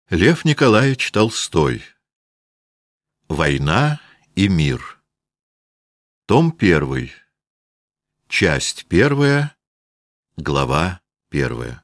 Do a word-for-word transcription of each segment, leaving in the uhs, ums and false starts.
Лев Николаевич Толстой. Война и мир. Том первый. Часть первая. Глава первая.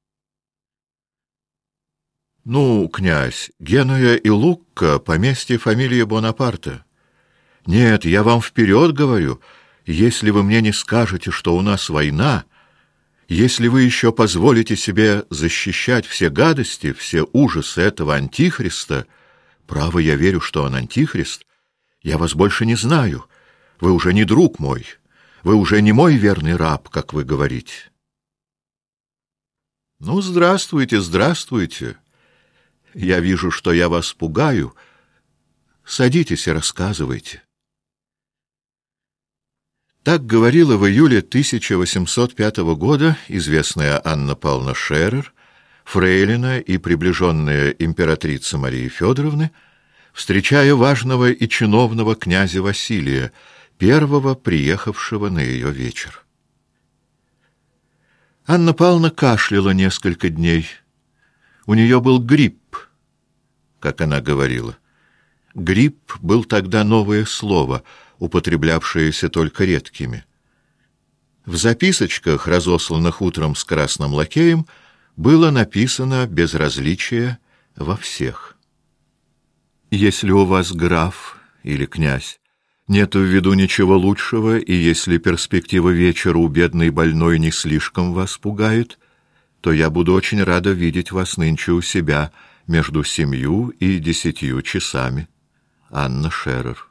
Ну, князь, Генуя и Лукка — поместье фамилии Бонапарта. Нет, я вам вперед говорю, если вы мне не скажете, что у нас война, если вы еще позволите себе защищать все гадости, все ужасы этого антихриста, право, я верю, что он антихрист, я вас больше не знаю, вы уже не друг мой, вы уже не мой верный раб, как вы говорите. Ну, здравствуйте, здравствуйте. Я вижу, что я вас пугаю. Садитесь и рассказывайте. Так говорила в июле тысяча восемьсот пятого года известная Анна Павловна Шерер, фрейлина и приближенная императрицы Марии Федоровны, встречая важного и чиновного князя Василия, первого приехавшего на ее вечер. Анна Павловна кашляла несколько дней. У нее был грипп, как она говорила. Грипп был тогда новое слово, употреблявшееся только редкими. В записочках, разосланных утром с красным лакеем, было написано безразличие во всех. Если у вас, граф или князь, нет в виду ничего лучшего, и если перспектива вечера у бедной больной не слишком вас пугает, то я буду очень рада видеть вас нынче у себя между семью и десятью часами. Анна Шерер.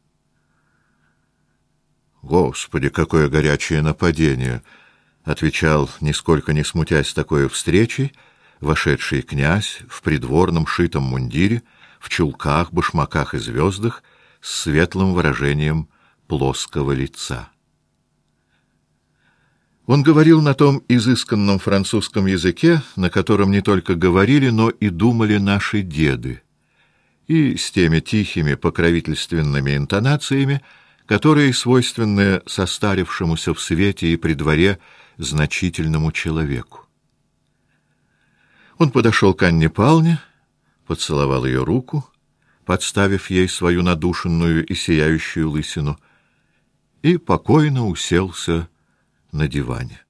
«Господи, какое горячее нападение!» — отвечал, нисколько не смутясь такой встречей, вошедший князь в придворном шитом мундире, в чулках, башмаках и звездах, с светлым выражением плоского лица. Он говорил на том изысканном французском языке, на котором не только говорили, но и думали наши деды, и с теми тихими покровительственными интонациями, которые свойственны состарившемуся в свете и при дворе значительному человеку. Он подошел к Анне Павловне, поцеловал ее руку, подставив ей свою надушенную и сияющую лысину, и покойно уселся на диване.